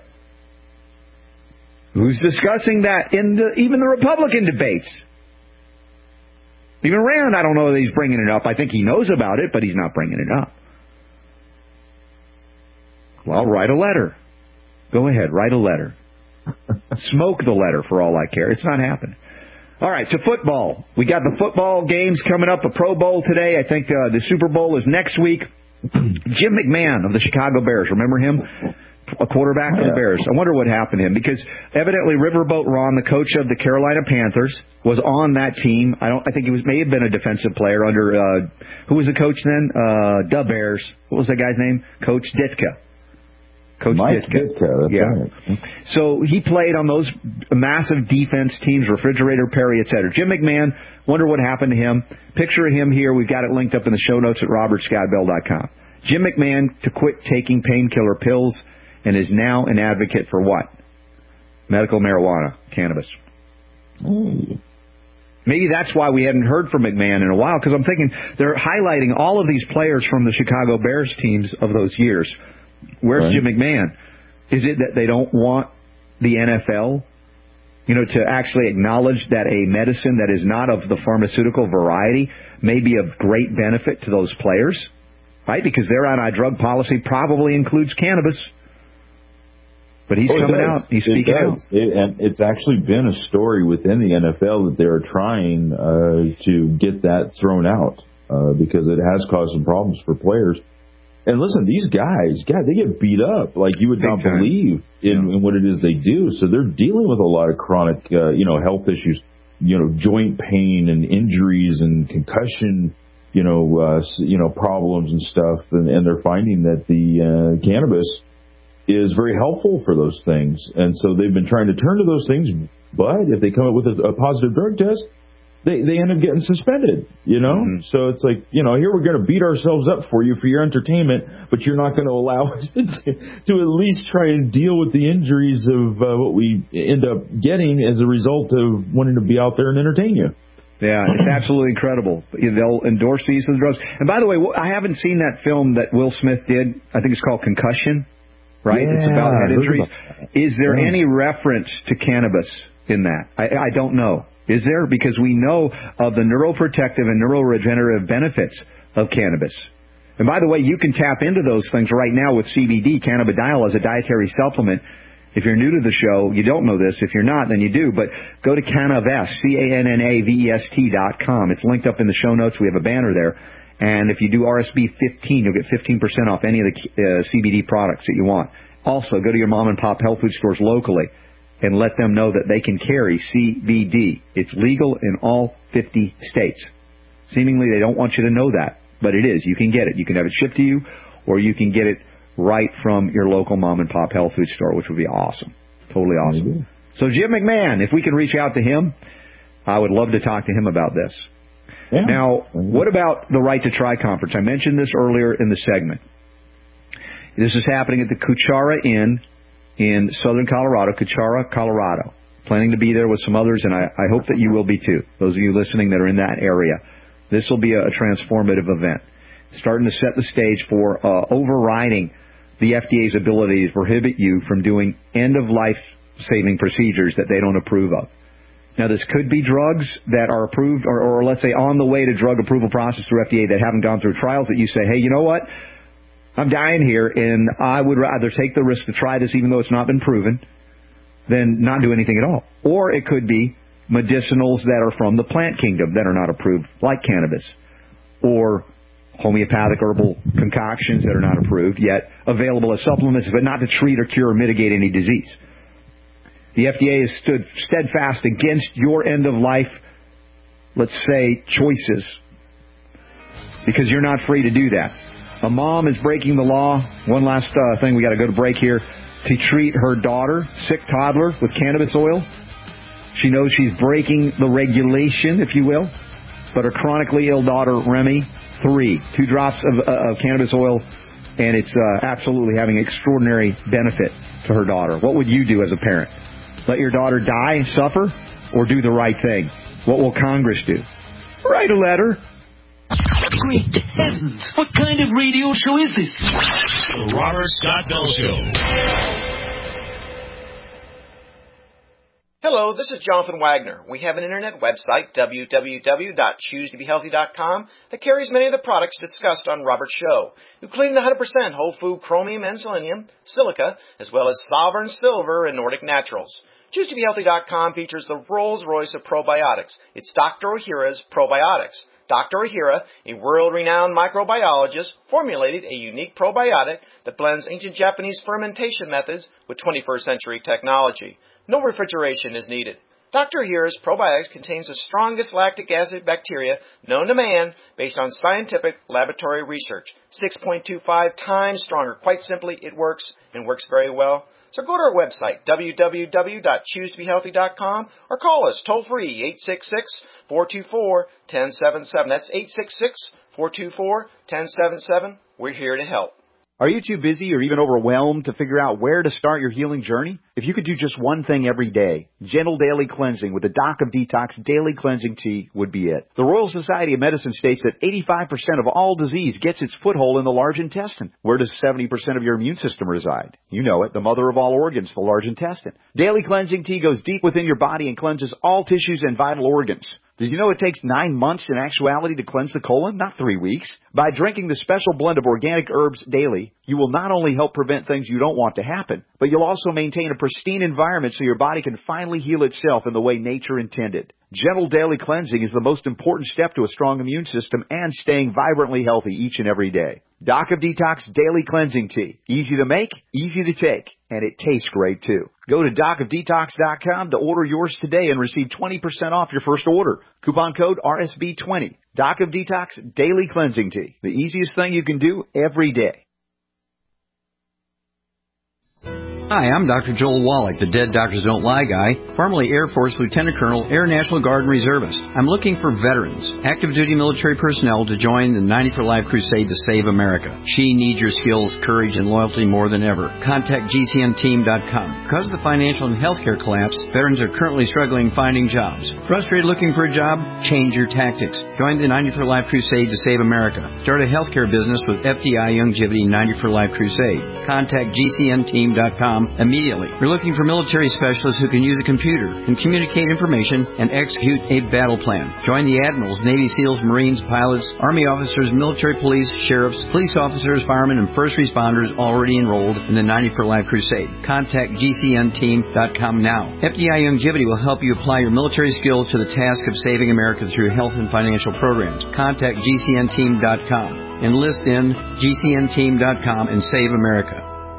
Who's discussing that in the, even the Republican debates? Even Rand, I don't know that he's bringing it up. I think he knows about it, but he's not bringing it up. Well, write a letter. Go ahead, write a letter. Smoke the letter for all I care. It's not happening. All right, to football. We got the football games coming up, a Pro Bowl today. I think uh, the Super Bowl is next week. Jim McMahon of the Chicago Bears, remember him? A quarterback for the Bears. I wonder what happened to him because evidently Riverboat Ron, the coach of the Carolina Panthers, was on that team. I don't. I think he was may have been a defensive player under uh, who was the coach then? Uh, the Bears. What was that guy's name? Coach Ditka. Coach Mike Ditka. Ditka. That's yeah. right. So he played on those massive defense teams, Refrigerator Perry, et cetera. Jim McMahon. Wonder what happened to him. Picture of him here. We've got it linked up in the show notes at robert scott bell dot com. Jim McMahon to quit taking painkiller pills. And is now an advocate for what? Medical marijuana, cannabis. Ooh. Maybe that's why we hadn't heard from McMahon in a while, because I'm thinking they're highlighting all of these players from the Chicago Bears teams of those years. Where's right. Jim McMahon? Is it that they don't want the N F L, you know, to actually acknowledge that a medicine that is not of the pharmaceutical variety may be of great benefit to those players, right? Because their anti-drug policy probably includes cannabis. But he's oh, coming out. He's speaking out. It, and it's actually been a story within the N F L that they're trying uh, to get that thrown out uh, because it has caused some problems for players. And listen, these guys, God, they get beat up like you would Big not time. believe in, yeah. in what it is they do. So they're dealing with a lot of chronic, uh, you know, health issues, you know, joint pain and injuries and concussion, you know, uh, you know, problems and stuff. And, and they're finding that the uh, cannabis is very helpful for those things. And so they've been trying to turn to those things, but if they come up with a, a positive drug test, they, they end up getting suspended, you know? Mm-hmm. So it's like, you know, here we're going to beat ourselves up for you for your entertainment, but you're not going to allow us to, to at least try and deal with the injuries of uh, what we end up getting as a result of wanting to be out there and entertain you. Yeah, it's absolutely incredible. They'll endorse the use of the drugs. And by the way, I haven't seen that film that Will Smith did. I think it's called Concussion. Right? Yeah, it's about head injuries. Is there yeah. any reference to cannabis in that? I, I don't know. Is there? Because we know of the neuroprotective and neuroregenerative benefits of cannabis. And by the way, you can tap into those things right now with C B D, cannabidiol, as a dietary supplement. If you're new to the show, you don't know this. If you're not, then you do. But go to Cannavest, C A N N A V E S T dot com. It's linked up in the show notes. We have a banner there. And if you do R S B fifteen, you'll get fifteen percent off any of the uh, C B D products that you want. Also, go to your mom and pop health food stores locally and let them know that they can carry C B D. It's legal in all fifty states. Seemingly they don't want you to know that, but it is. You can get it. You can have it shipped to you, or you can get it right from your local mom and pop health food store, which would be awesome. Totally awesome. Mm-hmm. So Jim McMahon, if we can reach out to him, I would love to talk to him about this. Yeah. Now, what about the Right to Try conference? I mentioned this earlier in the segment. This is happening at the Cuchara Inn in southern Colorado, Cuchara, Colorado. Planning to be there with some others, and I, I hope that you will be too, those of you listening that are in that area. This will be a, a transformative event, starting to set the stage for uh, overriding the F D A's ability to prohibit you from doing end-of-life-saving procedures that they don't approve of. Now, this could be drugs that are approved, or, or let's say on the way to drug approval process through F D A that haven't gone through trials, that you say, hey, you know what? I'm dying here, and I would rather take the risk to try this even though it's not been proven than not do anything at all. Or it could be medicinals that are from the plant kingdom that are not approved, like cannabis, or homeopathic herbal concoctions that are not approved, yet available as supplements, but not to treat or cure or mitigate any disease. The F D A has stood steadfast against your end-of-life, let's say, choices, because you're not free to do that. A mom is breaking the law. One last uh, thing, we got to go to break here, to treat her daughter, sick toddler, with cannabis oil. She knows she's breaking the regulation, if you will, but her chronically ill daughter, Remy, three, two drops of, uh, of cannabis oil, and it's uh, absolutely having extraordinary benefit to her daughter. What would you do as a parent? Let your daughter die, suffer, or do the right thing? What will Congress do? Write a letter. Great heavens! What kind of radio show is this? The Robert Scott Bell Show. Hello, this is Jonathan Wagner. We have an internet website, w w w dot choose to be healthy dot com, that carries many of the products discussed on Robert's show, including one hundred percent whole food chromium and selenium, silica, as well as Sovereign Silver and Nordic Naturals. choose to be healthy dot com features the Rolls-Royce of probiotics. It's Doctor Ohhira's Probiotics. Doctor Ohhira, a world-renowned microbiologist, formulated a unique probiotic that blends ancient Japanese fermentation methods with twenty-first century technology. No refrigeration is needed. Doctor Ohhira's Probiotics contains the strongest lactic acid bacteria known to man based on scientific laboratory research. six point two five times stronger. Quite simply, it works and works very well. So go to our website, w w w dot choose to be healthy dot com, or call us toll-free, eight six six, four two four, one zero seven seven. That's eight six six, four two four, one zero seven seven. We're here to help. Are you too busy or even overwhelmed to figure out where to start your healing journey? If you could do just one thing every day, gentle daily cleansing with the Doc of Detox Daily Cleansing Tea would be it. The Royal Society of Medicine states that eighty-five percent of all disease gets its foothold in the large intestine. Where does seventy percent of your immune system reside? You know it, the mother of all organs, the large intestine. Daily Cleansing Tea goes deep within your body and cleanses all tissues and vital organs. Did you know it takes nine months in actuality to cleanse the colon? Not three weeks. By drinking the special blend of organic herbs daily, you will not only help prevent things you don't want to happen, but you'll also maintain a pristine environment so your body can finally heal itself in the way nature intended. Gentle daily cleansing is the most important step to a strong immune system and staying vibrantly healthy each and every day. Doc of Detox Daily Cleansing Tea. Easy to make, easy to take, and it tastes great too. Go to doc of detox dot com to order yours today and receive twenty percent off your first order. Coupon code R S B twenty. Doc of Detox Daily Cleansing Tea. The easiest thing you can do every day. Hi, I'm Doctor Joel Wallach, the Dead Doctors Don't Lie guy, formerly Air Force Lieutenant Colonel, Air National Guard Reservist. I'm looking for veterans, active duty military personnel to join the ninety for Life crusade to save America. She needs your skills, courage, and loyalty more than ever. Contact G C N team dot com. Because of the financial and healthcare collapse, veterans are currently struggling finding jobs. Frustrated looking for a job? Change your tactics. Join the ninety for Life crusade to save America. Start a healthcare business with F D I Longevity ninety for Life crusade. Contact G C N team dot com immediately. We're looking for military specialists who can use a computer and communicate information and execute a battle plan. Join the admirals, Navy SEALs, Marines, pilots, Army officers, military police, sheriffs, police officers, firemen, and first responders already enrolled in the ninety for Life crusade. Contact G C N team dot com now. F D I Longevity will help you apply your military skills to the task of saving America through health and financial programs. Contact G C N team dot com. Enlist in G C N team dot com and save America.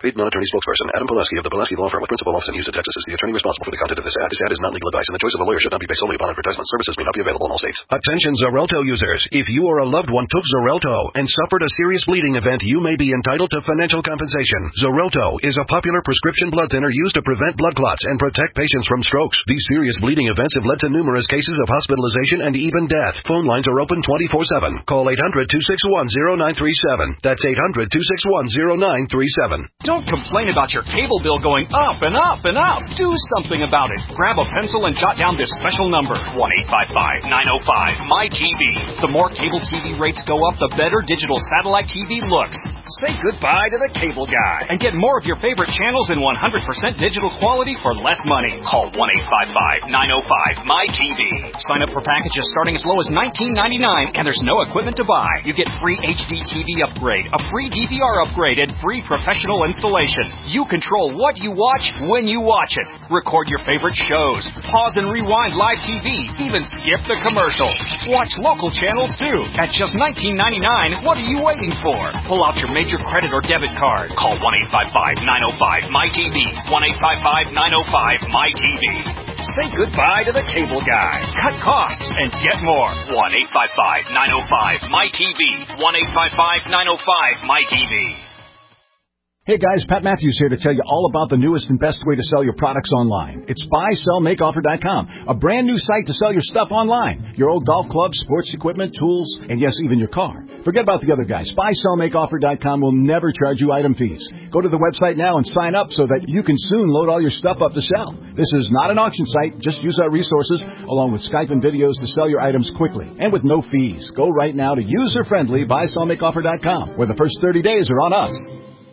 Paid non-attorney spokesperson Adam Pulaski of the Pulaski Law Firm with principal office in Houston, Texas is the attorney responsible for the content of this ad. This ad is not legal advice, and the choice of a lawyer should not be based solely upon advertisement. Services may not be available in all states. Attention Xarelto users. If you or a loved one took Xarelto and suffered a serious bleeding event, you may be entitled to financial compensation. Xarelto is a popular prescription blood thinner used to prevent blood clots and protect patients from strokes. These serious bleeding events have led to numerous cases of hospitalization and even death. Phone lines are open twenty-four seven. Call eight hundred, two six one, zero nine three seven. That's eight hundred, two six one, zero nine three seven. Don't complain about your cable bill going up and up and up. Do something about it. Grab a pencil and jot down this special number, one eight five five, nine oh five, M Y T V. The more cable T V rates go up, the better digital satellite T V looks. Say goodbye to the cable guy and get more of your favorite channels in one hundred percent digital quality for less money. Call one eight five five, nine oh five, M Y T V. Sign up for packages starting as low as nineteen ninety-nine, and there's no equipment to buy. You get free H D T V upgrade, a free D V R upgrade, and free professional installation. You control what you watch when you watch it. Record your favorite shows. Pause and rewind live T V. Even skip the commercials. Watch local channels too. At just nineteen ninety-nine, what are you waiting for? Pull out your major credit or debit card. Call one eight five five, nine oh five, M Y T V. one eight five five, nine oh five, M Y T V. Say goodbye to the cable guy. Cut costs and get more. one eight five five, nine oh five, M Y T V. one eight five five, nine oh five, M Y T V. Hey guys, Pat Matthews here to tell you all about the newest and best way to sell your products online. It's buy sell make offer dot com, a brand new site to sell your stuff online. Your old golf clubs, sports equipment, tools, and yes, even your car. Forget about the other guys. buy sell make offer dot com will never charge you item fees. Go to the website now and sign up so that you can soon load all your stuff up to sell. This is not an auction site. Just use our resources along with Skype and videos to sell your items quickly and with no fees. Go right now to user-friendly buy sell make offer dot com, where the first thirty days are on us.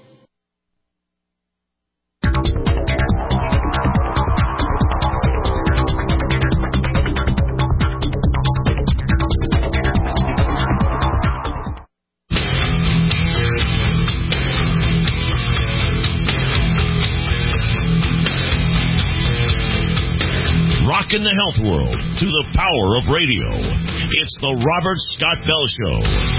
In the health world to the power of radio. It's the Robert Scott Bell Show.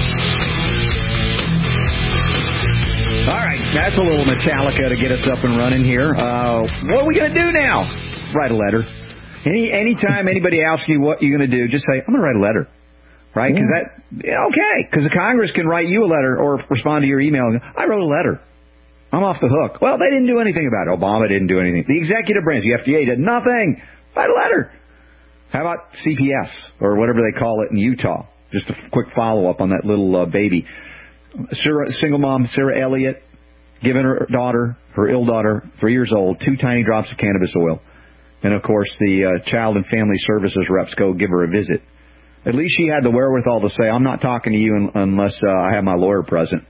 All right, that's a little Metallica to get us up and running here. Uh, what are we going to do now? Write a letter. Any Anytime anybody asks you what you're going to do, just say, I'm going to write a letter. Right? Because yeah. that, okay, because the Congress can write you a letter or respond to your email. I wrote a letter. I'm off the hook. Well, they didn't do anything about it. Obama didn't do anything. The executive branch, the F D A, did nothing. Write a letter. How about C P S, or whatever they call it in Utah? Just a quick follow-up on that little uh, baby. Sarah, single mom, Sarah Elliott, giving her daughter, her ill daughter, three years old, two tiny drops of cannabis oil. And, of course, the uh, Child and Family Services reps go give her a visit. At least she had the wherewithal to say, I'm not talking to you un- unless uh, I have my lawyer present.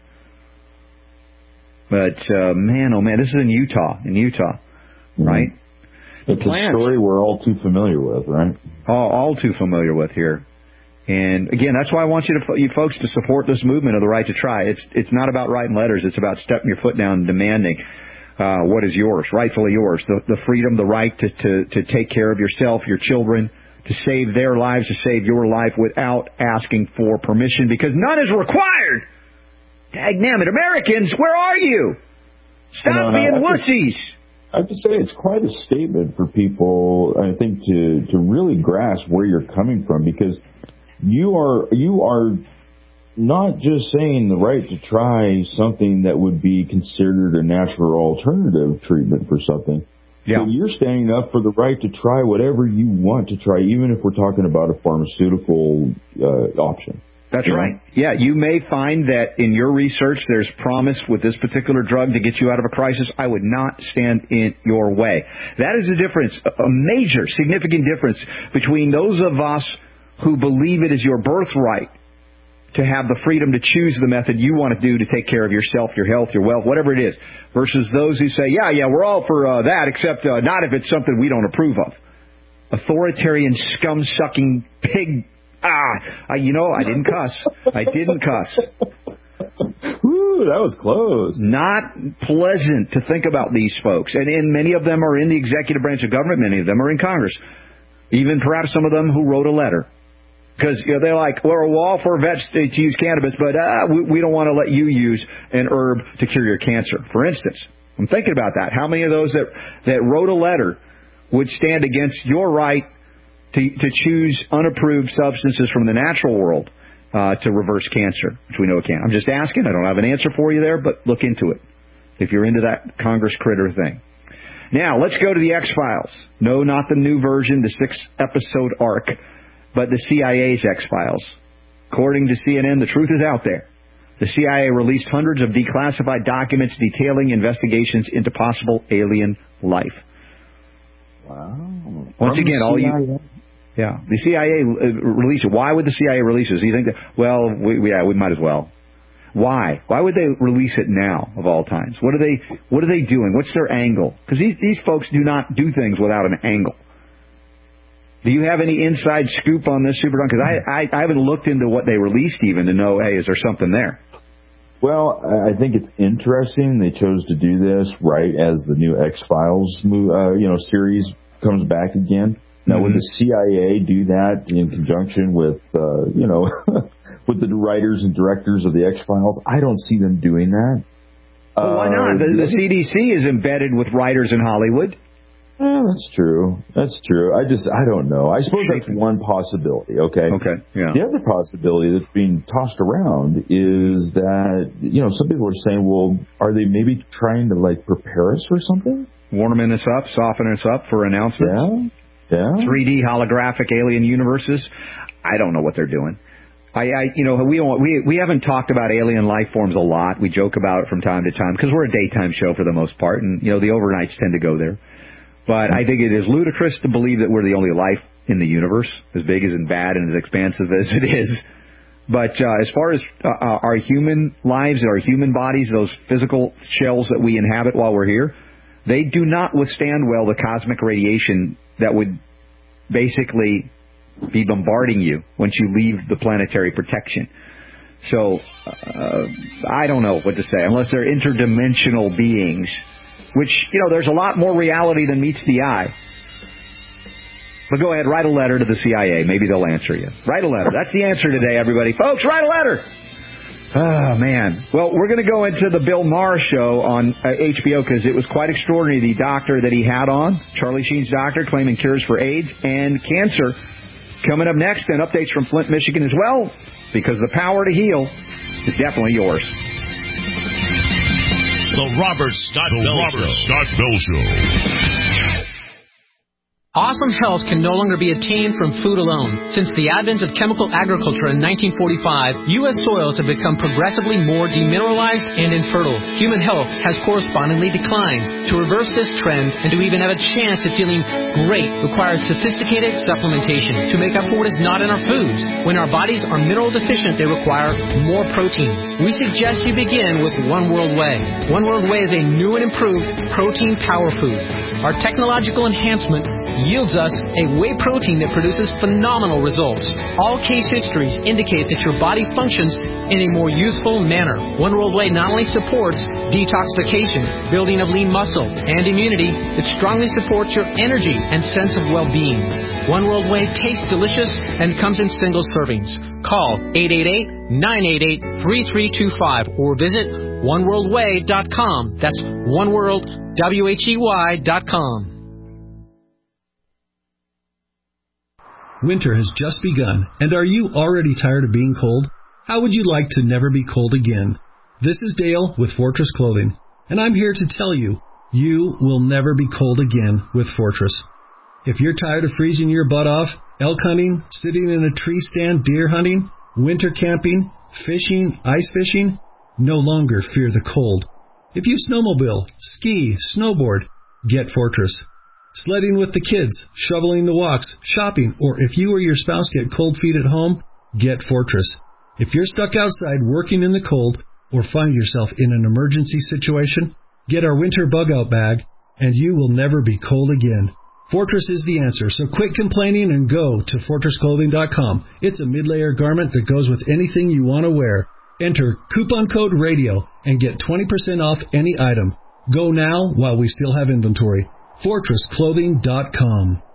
But, uh, man, oh, man, this is in Utah, in Utah, mm-hmm. right? It's a story we're all too familiar with, right? All, all too familiar with here. And, again, that's why I want you to, you folks to support this movement of the right to try. It's it's not about writing letters. It's about stepping your foot down and demanding uh, what is yours, rightfully yours, the, the freedom, the right to, to, to take care of yourself, your children, to save their lives, to save your life without asking for permission, because none is required. Dagnammit, Americans, where are you? Stop no, no, being wussies. I have to say, it's quite a statement for people, I think, to, to really grasp where you're coming from, because you are you are not just saying the right to try something that would be considered a natural alternative treatment for something. Yeah. But you're standing up for the right to try whatever you want to try, even if we're talking about a pharmaceutical uh, option. That's yeah. right. Yeah, you may find that in your research there's promise with this particular drug to get you out of a crisis. I would not stand in your way. That is a difference, a major, significant difference between those of us who believe it is your birthright to have the freedom to choose the method you want to do to take care of yourself, your health, your wealth, whatever it is, versus those who say, yeah, yeah, we're all for uh, that, except uh, not if it's something we don't approve of. Authoritarian, scum-sucking pig. Ah, I, you know, I didn't cuss. I didn't cuss. Ooh, that was close. Not pleasant to think about these folks. And, and many of them are in the executive branch of government. Many of them are in Congress. Even perhaps some of them who wrote a letter. Because you know, they're like, well, we're all for vets to, to use cannabis, but uh, we, we don't want to let you use an herb to cure your cancer. For instance, I'm thinking about that. How many of those that, that wrote a letter would stand against your right to, to choose unapproved substances from the natural world uh, to reverse cancer, which we know it can. I'm just asking. I don't have an answer for you there, but look into it if you're into that Congress critter thing. Now, let's go to the X-Files. No, not the new version, the six-episode arc, but the C I A's X-Files. According to C N N, the truth is out there. The C I A released hundreds of declassified documents detailing investigations into possible alien life. Wow. Once From again, all you... Yeah, the C I A released it. Why would the C I A release it? Do you think that, well, we, yeah, we might as well. Why? Why would they release it now, of all times? What are they What are they doing? What's their angle? Because these, these folks do not do things without an angle. Do you have any inside scoop on this, Super Don? Because I, I, I haven't looked into what they released even to know, hey, is there something there? Well, I think it's interesting they chose to do this right as the new X-Files uh, you know, series comes back again. Now, mm-hmm. would the C I A do that in conjunction with, uh, you know, with the writers and directors of the X-Files? I don't see them doing that. Well, why not? The, the C D C is embedded with writers in Hollywood. Eh, that's true. That's true. I just, I don't know. I suppose that's one possibility, okay? Okay, yeah. The other possibility that's being tossed around is that, you know, some people are saying, well, are they maybe trying to, like, prepare us for something? Warming us up, soften us up for announcements? Yeah. Yeah. three D holographic alien universes. I don't know what they're doing. I, I you know, we don't, we we haven't talked about alien life forms a lot. We joke about it from time to time because we're a daytime show for the most part, and you know the overnights tend to go there. But I think it is ludicrous to believe that we're the only life in the universe, as big as and bad and as expansive as it is. But uh, as far as uh, our human lives, our human bodies, those physical shells that we inhabit while we're here, they do not withstand well the cosmic radiation that would basically be bombarding you once you leave the planetary protection. So, uh, I don't know what to say, unless they're interdimensional beings, which, you know, there's a lot more reality than meets the eye. But go ahead, write a letter to the C I A. Maybe they'll answer you. Write a letter. That's the answer today, everybody. Folks, write a letter! Oh, man. Well, we're going to go into the Bill Maher show on uh, H B O because it was quite extraordinary, the doctor that he had on, Charlie Sheen's doctor, claiming cures for AIDS and cancer. Coming up next, and updates from Flint, Michigan as well, because the power to heal is definitely yours. The Robert Scott the Bell Robert Show. Scott Bell Show. Awesome health can no longer be attained from food alone. Since the advent of chemical agriculture in nineteen forty-five, U S soils have become progressively more demineralized and infertile. Human health has correspondingly declined. To reverse this trend and to even have a chance at feeling great requires sophisticated supplementation to make up for what is not in our foods. When our bodies are mineral deficient, they require more protein. We suggest you begin with One World Whey. One World Whey is a new and improved protein power food. Our technological enhancement yields us a whey protein that produces phenomenal results. All case histories indicate that your body functions in a more youthful manner. One World Whey not only supports detoxification, building of lean muscle, and immunity, it strongly supports your energy and sense of well-being. One World Whey tastes delicious and comes in single servings. Call eight eight eight, nine eight eight, three three two five or visit one world whey dot com. That's one world, W H E Y dot com. Winter has just begun, and are you already tired of being cold? How would you like to never be cold again? This is Dale with Fortress Clothing, and I'm here to tell you, you will never be cold again with Fortress. If you're tired of freezing your butt off, elk hunting, sitting in a tree stand deer hunting, winter camping, fishing, ice fishing, no longer fear the cold. If you snowmobile, ski, snowboard, get Fortress. Sledding with the kids, shoveling the walks, shopping, or if you or your spouse get cold feet at home, get Fortress. If you're stuck outside working in the cold or find yourself in an emergency situation, get our winter bug-out bag, and you will never be cold again. Fortress is the answer, so quit complaining and go to fortress clothing dot com. It's a mid-layer garment that goes with anything you want to wear. Enter coupon code RADIO and get twenty percent off any item. Go now while we still have inventory. fortress clothing dot com.